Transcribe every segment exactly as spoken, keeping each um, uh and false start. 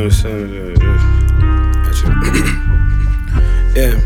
know what I'm saying? Yeah.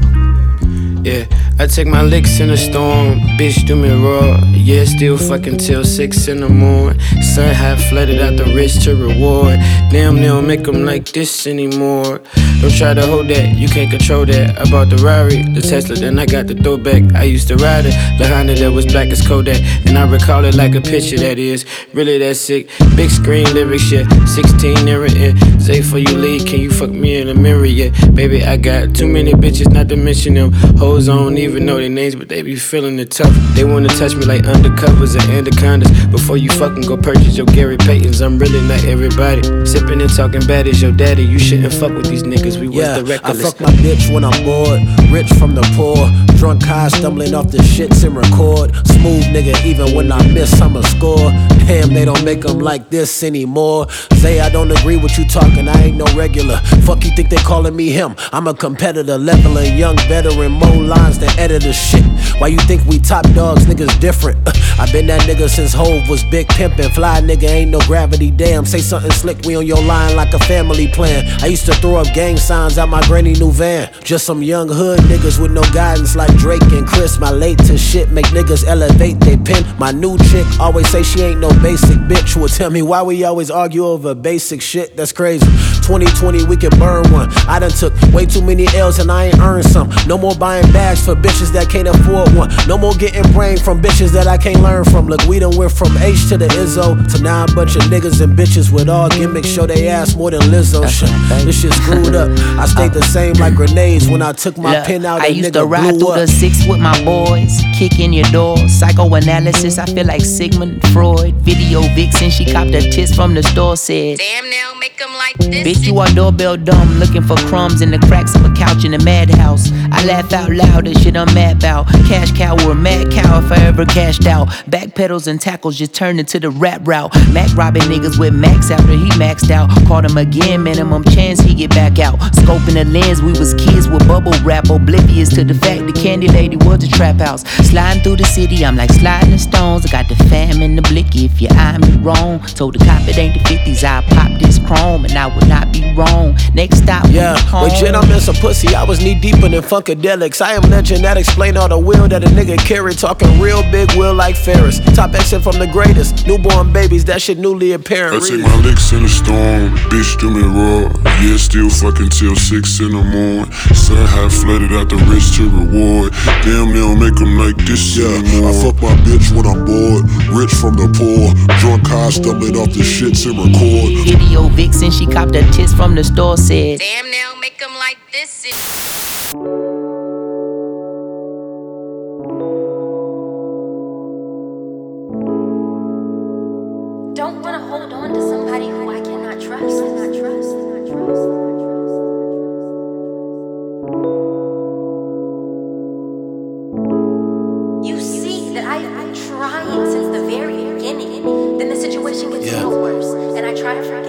Yeah, I take my licks in the storm, bitch do me raw. Yeah, still fucking till six in the morning. Sun high flooded out the wrist to reward. Damn, they don't make them like this anymore. Don't try to hold that, you can't control that. I bought the Rari, the Tesla, then I got the throwback. I used to ride it, the Honda that was black as Kodak. And I recall it like a picture that is really that sick. Big screen lyrics, shit, sixteen near it. And say for you leave, can you fuck me in the mirror yet? Yeah, baby, I got too many bitches, not to mention them. Hoes I don't even know their names, but they be feeling it tough. They wanna touch me like undercovers and anacondas. Before you fucking go purchase your Gary Paytons, I'm really not everybody. Sipping and talking bad as your daddy. You shouldn't fuck with these niggas, we was yeah, the reckless. I fuck my bitch when I'm bored. Rich from the poor. Drunk high, stumbling off the shits and record. Smooth nigga, even when I miss, I'ma score. Damn, they don't make them like this anymore. Say I don't agree with you talking, I ain't no regular. Fuck you think they calling me him? I'm a competitor, leveler, young veteran, more lines than editor shit. Why you think we top dogs, niggas different? Uh, I been that nigga since Hove was big pimpin'. Fly nigga, ain't no gravity, damn. Say something slick, we on your line like a family plan. I used to throw up gang signs out my granny new van. Just some young hood niggas with no guidance like Drake and Chris. My latest shit make niggas elevate they pen. My new chick always say she ain't no basic bitch. Will tell me why we always argue over basic shit, that's crazy. twenty twenty, we can burn one. I done took way too many L's and I ain't earned some. No more buying bags for bitches that can't afford one. No more getting brain from bitches that I can't learn from. Look, we done went from H to the Izzo to now a bunch of niggas and bitches with all gimmicks show they ass more than Lizzo. Shit, this shit screwed up. I stayed the same like grenades when I took my Look, pen out. I and used nigga to ride blew through up. the six with my boys, kick in your door. Psychoanalysis, I feel like Sigmund Freud. Video vixen, she copped her tits from the store, said, Damn, now make them like this. bitch, you are doorbell dumb, looking for crumbs in the cracks of a couch in a madhouse. I laugh out loud, this shit I'm mad about. Cash cow or mad cow if I ever cashed out. Back pedals and tackles just turned into the rap route. Mac robbing niggas with max after he maxed out. Caught him again, minimum chance he get back out. Scoping the lens, we was kids with bubble wrap. Oblivious to the fact the candy lady was the trap house. Sliding through the city, I'm like sliding the stones. I got the fam in the blicky if you eye me wrong. Told the cop it ain't the fifties, I pop this chrome and I would not be wrong. Next stop, Yeah, legit, I'm in some pussy. I was knee deep in funkadelics. I am legend that explain all the will that a nigga carry. Talking real big will like Ferris. Top exit from the greatest. Newborn babies, that shit newly apparent. I take my licks in the storm, bitch do me raw. Yeah, still fucking till six in the morning. Sun high flooded out the wrist to reward. Damn, they don't make them like this Yeah, anymore. I fuck my bitch when I'm bored. Rich from the poor. Drunk high, stumbling off the shits and record. Video vixen, she copped her tits from the store, said, Damn, now make them like this. Don't wanna hold on to somebody who I cannot trust. Cannot trust. Cannot trust. You see that I've been trying since the very beginning. Then the situation gets Yeah. a little worse, and I try to forget.